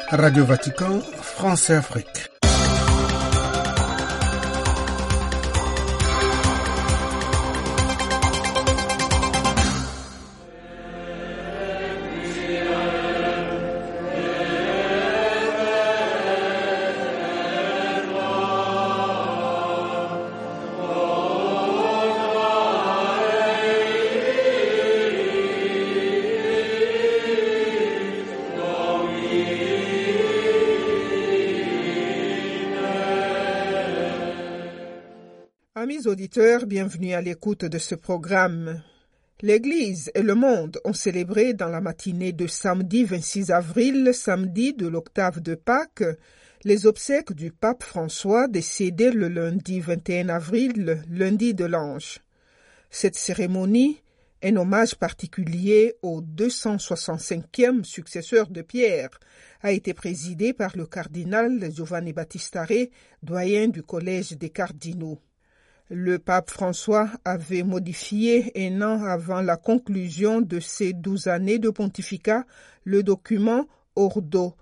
Radio Vatican, France et Afrique. Amis auditeurs, bienvenue à l'écoute de ce programme. L'Église et le monde ont célébré dans la matinée de samedi 26 avril, samedi de l'octave de Pâques, les obsèques du pape François décédé le lundi 21 avril, lundi de l'Ange. Cette cérémonie, un hommage particulier au 265e successeur de Pierre, a été présidée par le cardinal Giovanni Battista Re, doyen du Collège des cardinaux. Le pape François avait modifié un an avant la conclusion de ses 12 années de pontificat le document Ordo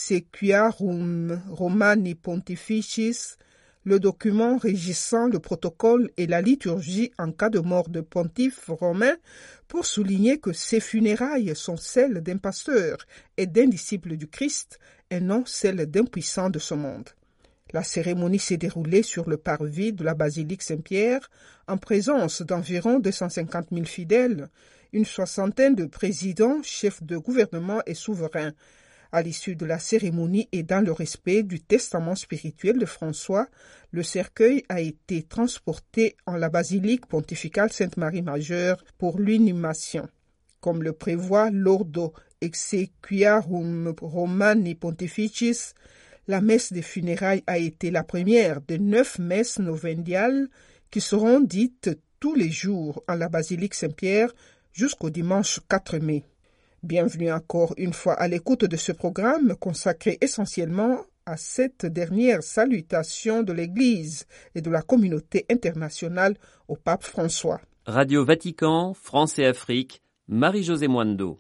Exequiarum Romani Pontificis, le document régissant le protocole et la liturgie en cas de mort de pontife romain, pour souligner que ces funérailles sont celles d'un pasteur et d'un disciple du Christ et non celles d'un puissant de ce monde. La cérémonie s'est déroulée sur le parvis de la basilique Saint-Pierre, en présence d'environ 250 000 fidèles, une soixantaine de présidents, chefs de gouvernement et souverains. À l'issue de la cérémonie et dans le respect du testament spirituel de François, le cercueil a été transporté en la basilique pontificale Sainte-Marie-Majeure pour l'inhumation. Comme le prévoit l'Ordo Exequiarum Romani Pontificis, la messe des funérailles a été la première de 9 messes novendiales qui seront dites tous les jours en la basilique Saint-Pierre jusqu'au dimanche 4 mai. Bienvenue encore une fois à l'écoute de ce programme consacré essentiellement à cette dernière salutation de l'Église et de la communauté internationale au pape François. Radio Vatican, France et Afrique, Marie-Josée Mwando.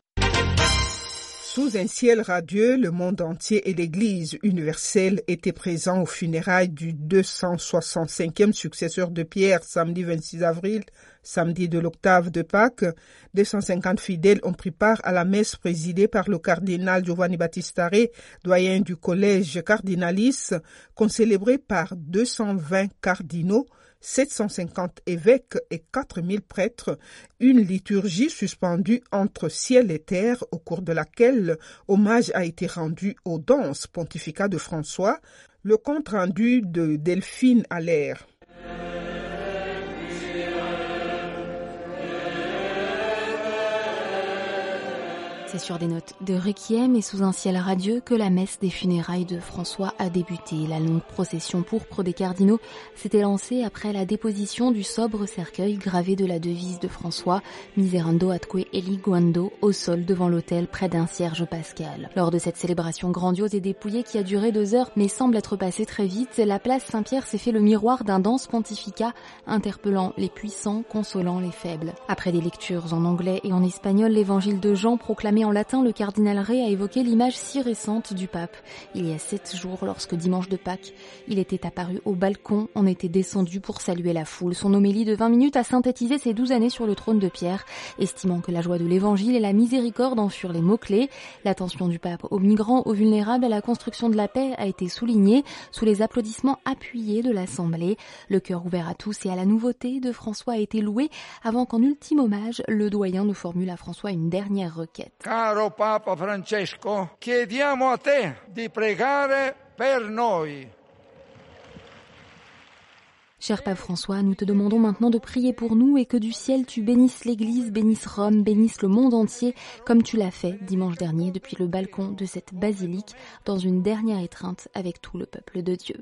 Sous un ciel radieux, le monde entier et l'Église universelle étaient présents aux funérailles du 265e successeur de Pierre, samedi 26 avril, samedi de l'octave de Pâques. 250 fidèles ont pris part à la messe présidée par le cardinal Giovanni Battista Re, doyen du collège cardinalis, concélébrée par 220 cardinaux, 750 évêques et 4000 prêtres, une liturgie suspendue entre ciel et terre au cours de laquelle hommage a été rendu aux danses pontificales de François, le compte rendu de Delphine Allaire. C'est sur des notes de requiem et sous un ciel radieux que la messe des funérailles de François a débuté. La longue procession pourpre des cardinaux s'était lancée après la déposition du sobre cercueil gravé de la devise de François, Miserando atque eliguando, au sol devant l'autel près d'un cierge pascal. Lors de cette célébration grandiose et dépouillée qui a duré 2 heures mais semble être passée très vite, la place Saint-Pierre s'est fait le miroir d'un dense pontificat interpellant les puissants, consolant les faibles. Après des lectures en anglais et en espagnol, l'évangile de Jean proclamé en latin, le cardinal Re a évoqué l'image si récente du pape. Il y a 7 jours, lorsque dimanche de Pâques, il était apparu au balcon, on était descendu pour saluer la foule. Son homélie de 20 minutes a synthétisé ses 12 années sur le trône de Pierre, estimant que la joie de l'évangile et la miséricorde en furent les mots-clés. L'attention du pape aux migrants, aux vulnérables, à la construction de la paix a été soulignée sous les applaudissements appuyés de l'Assemblée. Le cœur ouvert à tous et à la nouveauté de François a été loué avant qu'en ultime hommage, le doyen ne formule à François une dernière requête. Caro Papa Francesco, chiediamo a te di pregare per noi. Cher Pape François, nous te demandons maintenant de prier pour nous et que du ciel tu bénisses l'Église, bénisses Rome, bénisses le monde entier, comme tu l'as fait dimanche dernier depuis le balcon de cette basilique, dans une dernière étreinte avec tout le peuple de Dieu.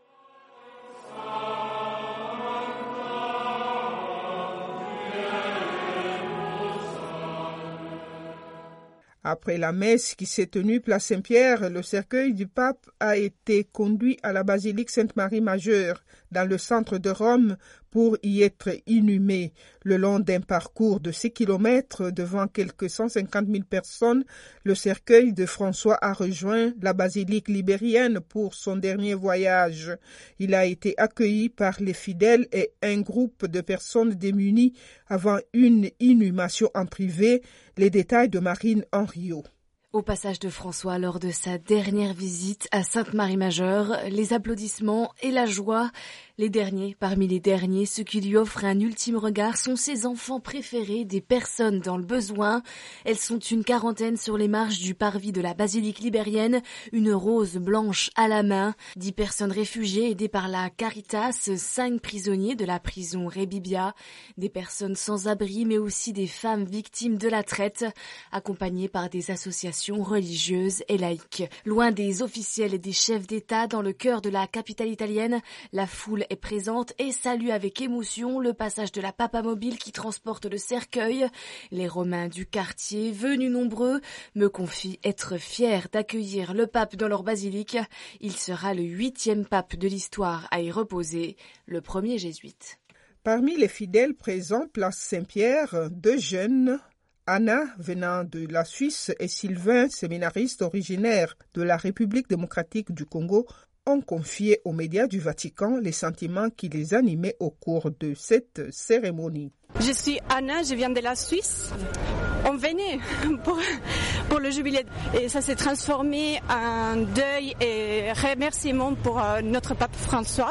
Après la messe qui s'est tenue place Saint-Pierre, le cercueil du pape a été conduit à la basilique Sainte-Marie-Majeure, dans le centre de Rome, pour y être inhumé. Le long d'un parcours de 6 kilomètres devant quelques 150 000 personnes, le cercueil de François a rejoint la basilique libérienne pour son dernier voyage. Il a été accueilli par les fidèles et un groupe de personnes démunies avant une inhumation en privé. Les détails de Marine Henriot. Au passage de François lors de sa dernière visite à Sainte-Marie-Majeure, les applaudissements et la joie. Les derniers, parmi les derniers, ceux qui lui offrent un ultime regard sont ses enfants préférés, des personnes dans le besoin. Elles sont une quarantaine sur les marches du parvis de la basilique libérienne, une rose blanche à la main. 10 personnes réfugiées aidées par la Caritas, 5 prisonniers de la prison Rébibia, des personnes sans abri mais aussi des femmes victimes de la traite, accompagnées par des associations religieuses et laïques. Loin des officiels et des chefs d'État, dans le cœur de la capitale italienne, la foule est présente et salue avec émotion le passage de la papamobile qui transporte le cercueil. Les Romains du quartier, venus nombreux, me confient être fiers d'accueillir le pape dans leur basilique. Il sera le 8e pape de l'histoire à y reposer, le premier jésuite. Parmi les fidèles présents, place Saint-Pierre, 2 jeunes, Anna, venant de la Suisse, et Sylvain, séminariste originaire de la République démocratique du Congo, ont confié aux médias du Vatican les sentiments qui les animaient au cours de cette cérémonie. Je suis Anna, je viens de la Suisse. On venait pour le jubilé et ça s'est transformé en deuil et remerciement pour notre pape François.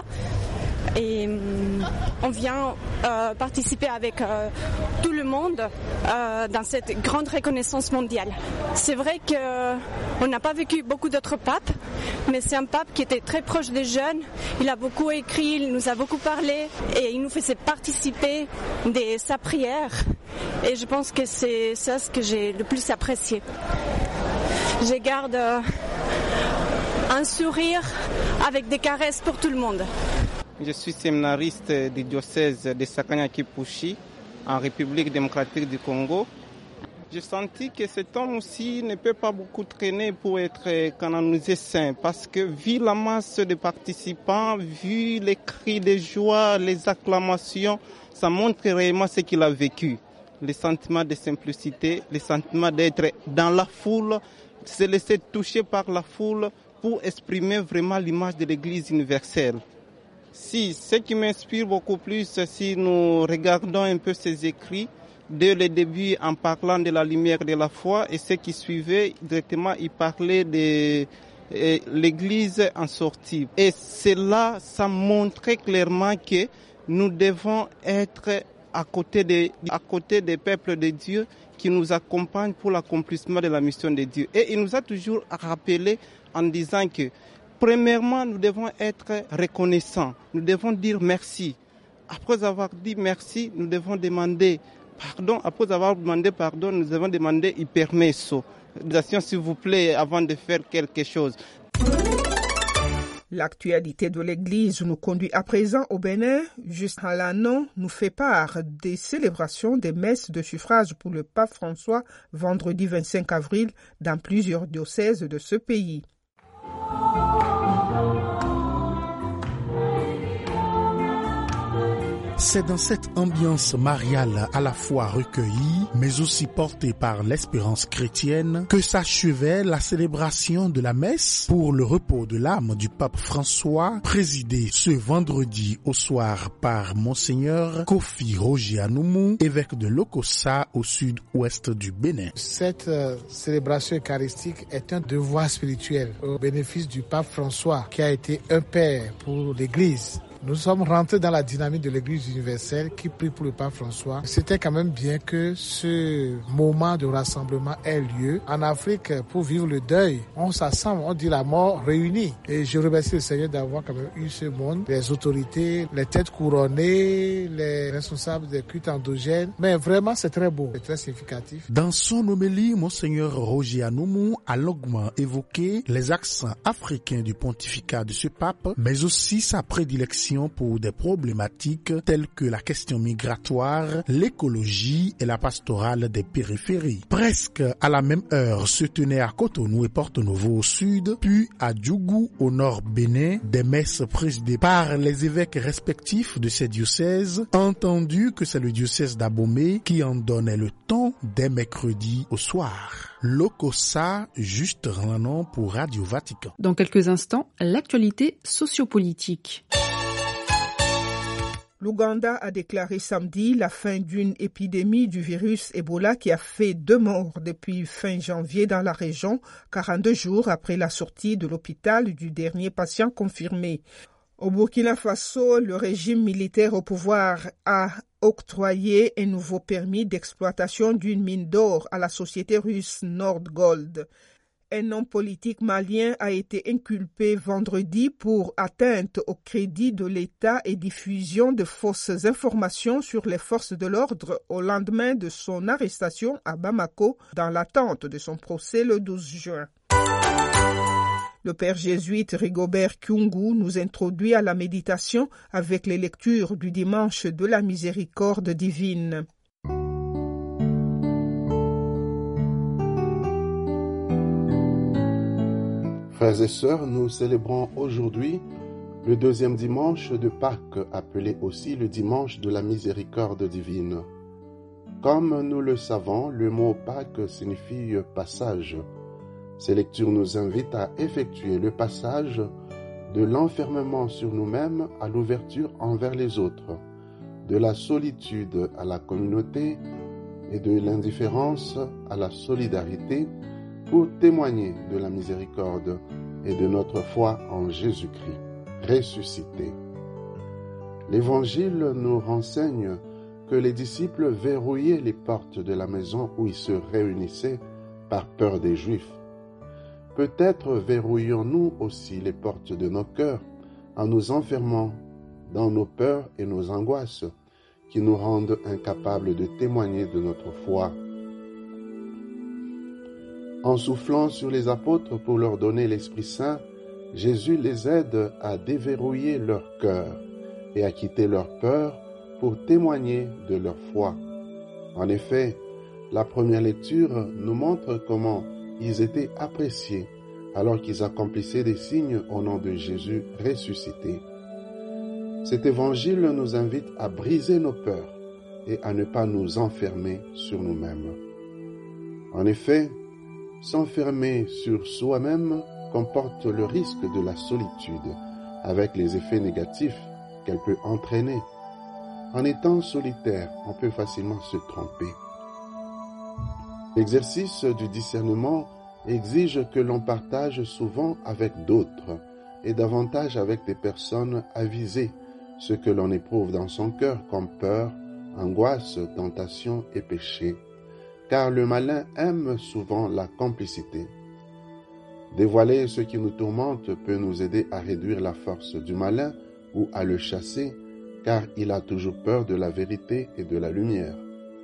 Et on vient participer avec tout le monde dans cette grande reconnaissance mondiale. C'est vrai qu'on n'a pas vécu beaucoup d'autres papes, mais c'est un pape qui était très proche des jeunes. Il a beaucoup écrit, il nous a beaucoup parlé et il nous faisait participer de sa prière. Et je pense que c'est ça ce que j'ai le plus apprécié. Je garde un sourire avec des caresses pour tout le monde. Je suis séminariste du diocèse de Sakanya-Kipushi en République démocratique du Congo. J'ai senti que cet homme aussi ne peut pas beaucoup traîner pour être canonisé saint parce que vu la masse de participants, vu les cris de joie, les acclamations, ça montre réellement ce qu'il a vécu. Le sentiment de simplicité, le sentiment d'être dans la foule, se laisser toucher par la foule pour exprimer vraiment l'image de l'Église universelle. Si, ce qui m'inspire beaucoup plus, si nous regardons un peu ses écrits, dès le début en parlant de la lumière de la foi et ce qui suivait, directement il parlait de l'Église en sortie. Et cela, ça montrait clairement que nous devons être à côté des peuples de Dieu qui nous accompagnent pour l'accomplissement de la mission de Dieu. Et il nous a toujours rappelé en disant que premièrement, nous devons être reconnaissants. Nous devons dire merci. Après avoir dit merci, nous devons demander pardon. Après avoir demandé pardon, nous devons demander il permesso. S'il vous plaît, avant de faire quelque chose. L'actualité de l'Église nous conduit à présent au Bénin. Juste à l'annon nous fait part des célébrations des messes de suffrage pour le pape François vendredi 25 avril dans plusieurs diocèses de ce pays. C'est dans cette ambiance mariale à la fois recueillie, mais aussi portée par l'espérance chrétienne, que s'achevait la célébration de la messe pour le repos de l'âme du pape François, présidée ce vendredi au soir par Monseigneur Kofi Roger Anoumou, évêque de Lokossa au sud-ouest du Bénin. Cette célébration eucharistique est un devoir spirituel au bénéfice du pape François, qui a été un père pour l'Église. Nous sommes rentrés dans la dynamique de l'Église universelle qui prie pour le pape François. C'était quand même bien que ce moment de rassemblement ait lieu. En Afrique, pour vivre le deuil, on s'assemble, on dit la mort réunie. Et je remercie le Seigneur d'avoir quand même eu ce monde, les autorités, les têtes couronnées, les responsables des cultes endogènes. Mais vraiment, c'est très beau, c'est très significatif. Dans son homélie, Monseigneur Roger Anoumou a longuement évoqué les accents africains du pontificat de ce pape, mais aussi sa prédilection attention pour des problématiques telles que la question migratoire, l'écologie et la pastorale des périphéries. Presque à la même heure se tenaient à Cotonou et Porto-Novo au sud, puis à Djougou au nord Bénin, des messes présidées par les évêques respectifs de ces diocèses, entendu que c'est le diocèse d'Abomey qui en donnait le ton dès mercredi au soir. Lokossa, juste Ranon pour Radio Vatican. Dans quelques instants, l'actualité sociopolitique. L'Ouganda a déclaré samedi la fin d'une épidémie du virus Ebola qui a fait 2 morts depuis fin janvier dans la région, 42 jours après la sortie de l'hôpital du dernier patient confirmé. Au Burkina Faso, le régime militaire au pouvoir a octroyé un nouveau permis d'exploitation d'une mine d'or à la société russe Nordgold. Un homme politique malien a été inculpé vendredi pour atteinte au crédit de l'État et diffusion de fausses informations sur les forces de l'ordre au lendemain de son arrestation à Bamako dans l'attente de son procès le 12 juin. Le père jésuite Rigobert Kyungu nous introduit à la méditation avec les lectures du dimanche de la miséricorde divine. Frères et sœurs, nous célébrons aujourd'hui le 2e dimanche de Pâques, appelé aussi le dimanche de la miséricorde divine. Comme nous le savons, le mot Pâques signifie passage. Ces lectures nous invitent à effectuer le passage de l'enfermement sur nous-mêmes à l'ouverture envers les autres, de la solitude à la communauté et de l'indifférence à la solidarité pour témoigner de la miséricorde et de notre foi en Jésus-Christ, ressuscité. L'Évangile nous renseigne que les disciples verrouillaient les portes de la maison où ils se réunissaient par peur des Juifs. Peut-être verrouillons-nous aussi les portes de nos cœurs en nous enfermant dans nos peurs et nos angoisses qui nous rendent incapables de témoigner de notre foi. En soufflant sur les apôtres pour leur donner l'Esprit Saint, Jésus les aide à déverrouiller leur cœur et à quitter leur peur pour témoigner de leur foi. En effet, la première lecture nous montre comment ils étaient appréciés alors qu'ils accomplissaient des signes au nom de Jésus ressuscité. Cet évangile nous invite à briser nos peurs et à ne pas nous enfermer sur nous-mêmes. En effet, s'enfermer sur soi-même comporte le risque de la solitude, avec les effets négatifs qu'elle peut entraîner. En étant solitaire, on peut facilement se tromper. L'exercice du discernement exige que l'on partage souvent avec d'autres et davantage avec des personnes avisées ce que l'on éprouve dans son cœur comme peur, angoisse, tentation et péché, car le malin aime souvent la complicité. Dévoiler ce qui nous tourmente peut nous aider à réduire la force du malin ou à le chasser, car il a toujours peur de la vérité et de la lumière.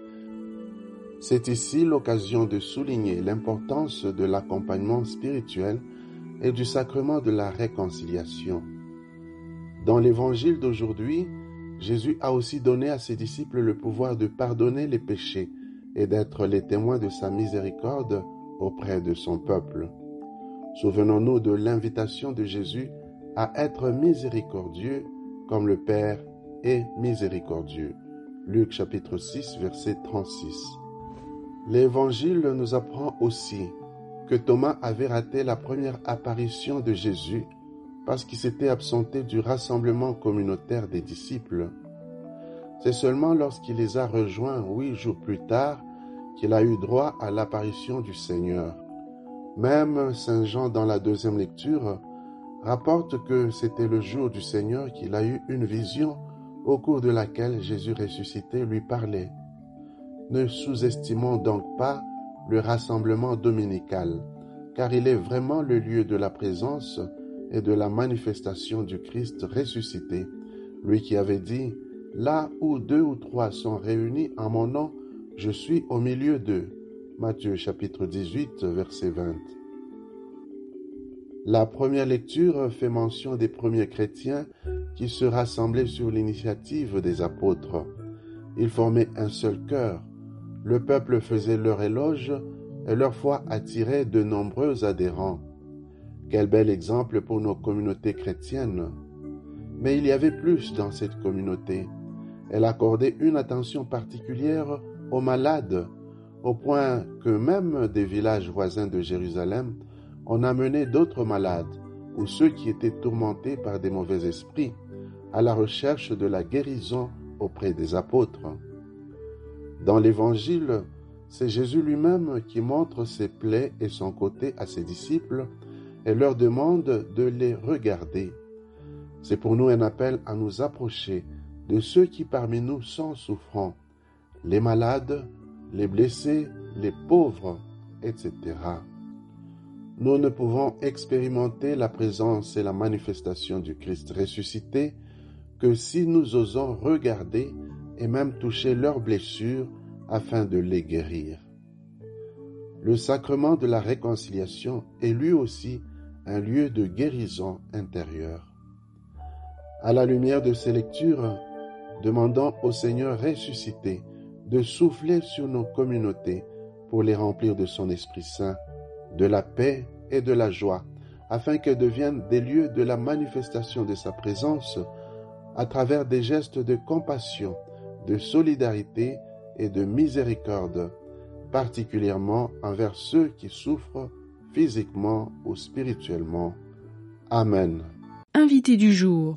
C'est ici l'occasion de souligner l'importance de l'accompagnement spirituel et du sacrement de la réconciliation. Dans l'évangile d'aujourd'hui, Jésus a aussi donné à ses disciples le pouvoir de pardonner les péchés et d'être les témoins de sa miséricorde auprès de son peuple. Souvenons-nous de l'invitation de Jésus à être miséricordieux comme le Père est miséricordieux. Luc chapitre 6, verset 36. L'Évangile nous apprend aussi que Thomas avait raté la première apparition de Jésus parce qu'il s'était absenté du rassemblement communautaire des disciples. C'est seulement lorsqu'il les a rejoints 8 jours plus tard qu'il a eu droit à l'apparition du Seigneur. Même Saint Jean, dans la 2e lecture, rapporte que c'était le jour du Seigneur qu'il a eu une vision au cours de laquelle Jésus ressuscité lui parlait. Ne sous-estimons donc pas le rassemblement dominical, car il est vraiment le lieu de la présence et de la manifestation du Christ ressuscité, lui qui avait dit « Là où 2 ou 3 sont réunis en mon nom, je suis au milieu d'eux ». Matthieu chapitre 18, verset 20. La première lecture fait mention des premiers chrétiens qui se rassemblaient sur l'initiative des apôtres. Ils formaient un seul cœur. Le peuple faisait leur éloge et leur foi attirait de nombreux adhérents. Quel bel exemple pour nos communautés chrétiennes. Mais il y avait plus dans cette communauté. Elle accordait une attention particulière aux malades, au point que même des villages voisins de Jérusalem, on amenait d'autres malades ou ceux qui étaient tourmentés par des mauvais esprits à la recherche de la guérison auprès des apôtres. Dans l'Évangile, c'est Jésus lui-même qui montre ses plaies et son côté à ses disciples et leur demande de les regarder. C'est pour nous un appel à nous approcher de ceux qui parmi nous sont souffrants, les malades, les blessés, les pauvres, etc. Nous ne pouvons expérimenter la présence et la manifestation du Christ ressuscité que si nous osons regarder et même toucher leurs blessures afin de les guérir. Le sacrement de la réconciliation est lui aussi un lieu de guérison intérieure. À la lumière de ces lectures, demandons au Seigneur ressuscité de souffler sur nos communautés pour les remplir de son Esprit Saint, de la paix et de la joie, afin qu'elles deviennent des lieux de la manifestation de sa présence à travers des gestes de compassion, de solidarité et de miséricorde, particulièrement envers ceux qui souffrent physiquement ou spirituellement. Amen. Invité du jour.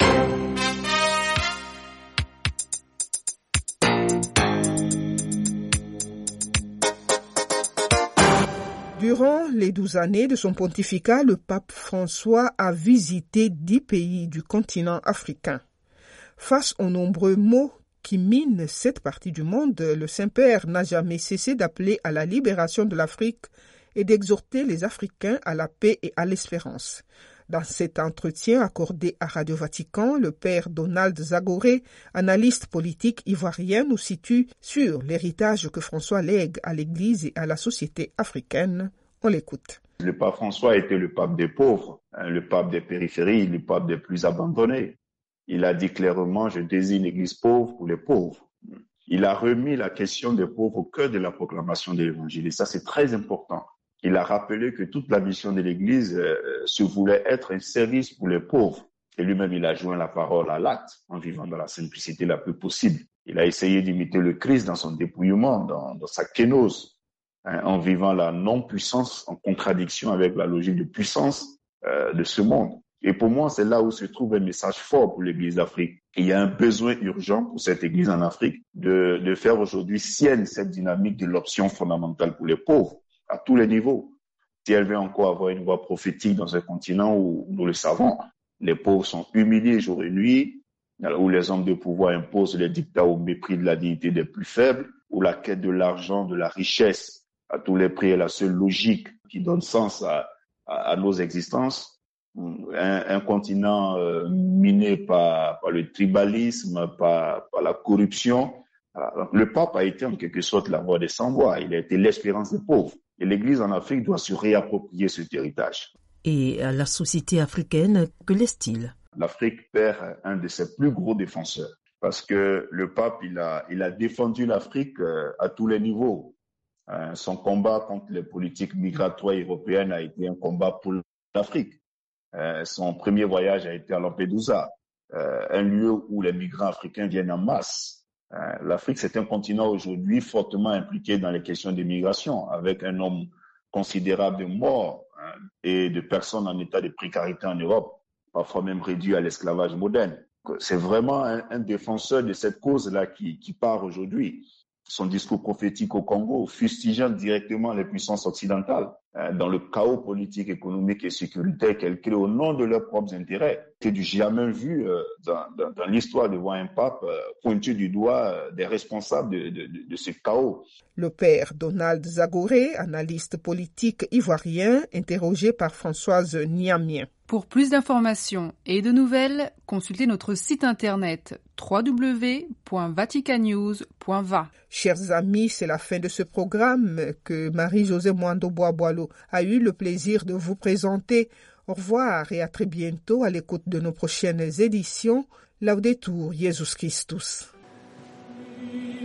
Durant les 12 années de son pontificat, le pape François a visité 10 pays du continent africain. Face aux nombreux maux qui minent cette partie du monde, le Saint-Père n'a jamais cessé d'appeler à la libération de l'Afrique et d'exhorter les Africains à la paix et à l'espérance. Dans cet entretien accordé à Radio Vatican, le père Donald Zagoré, analyste politique ivoirien, nous situe sur l'héritage que François lègue à l'Église et à la société africaine. On l'écoute. Le pape François était le pape des pauvres, le pape des périphéries, le pape des plus abandonnés. Il a dit clairement « Je désigne l'Église pauvre pour les pauvres ». Il a remis la question des pauvres au cœur de la proclamation de l'Évangile et ça c'est très important. Il a rappelé que toute la mission de l'Église se voulait être un service pour les pauvres. Et lui-même, il a joint la parole à l'acte en vivant dans la simplicité la plus possible. Il a essayé d'imiter le Christ dans son dépouillement, dans sa kénose, en vivant la non-puissance en contradiction avec la logique de puissance de ce monde. Et pour moi, c'est là où se trouve un message fort pour l'Église d'Afrique. Il y a un besoin urgent pour cette Église en Afrique de faire aujourd'hui sienne cette dynamique de l'option fondamentale pour les pauvres, à tous les niveaux. Si elle veut encore avoir une voix prophétique dans un continent où, nous le savons, les pauvres sont humiliés jour et nuit, où les hommes de pouvoir imposent les dictats au mépris de la dignité des plus faibles, où la quête de l'argent, de la richesse, à tous les prix est la seule logique qui donne sens à nos existences. Un continent miné par le tribalisme, par la corruption. Le pape a été en quelque sorte la voix des sans-voix. Il a été l'espérance des pauvres. Et l'Église en Afrique doit se réapproprier cet héritage. Et à la société africaine, que laisse-t-il? L'Afrique perd un de ses plus gros défenseurs. Parce que le pape, il a défendu l'Afrique à tous les niveaux. Son combat contre les politiques migratoires européennes a été un combat pour l'Afrique. Son premier voyage a été à Lampedusa, un lieu où les migrants africains viennent en masse. L'Afrique, c'est un continent aujourd'hui fortement impliqué dans les questions d'immigration, avec un nombre considérable de morts et de personnes en état de précarité en Europe, parfois même réduits à l'esclavage moderne. C'est vraiment un défenseur de cette cause-là qui part aujourd'hui. Son discours prophétique au Congo, fustigeant directement les puissances occidentales dans le chaos politique, économique et sécuritaire qu'elles créent au nom de leurs propres intérêts. C'est du jamais vu dans l'histoire de voir un pape pointer du doigt des responsables de ce chaos. Le père Donald Zagoré, analyste politique ivoirien, interrogé par Françoise Niamien. Pour plus d'informations et de nouvelles, consultez notre site internet www.vaticanews.va. Chers amis, c'est la fin de ce programme que Marie-Josée Mwando Bois-Boileau a eu le plaisir de vous présenter. Au revoir et à très bientôt à l'écoute de nos prochaines éditions. Laudetur Jesus Christus.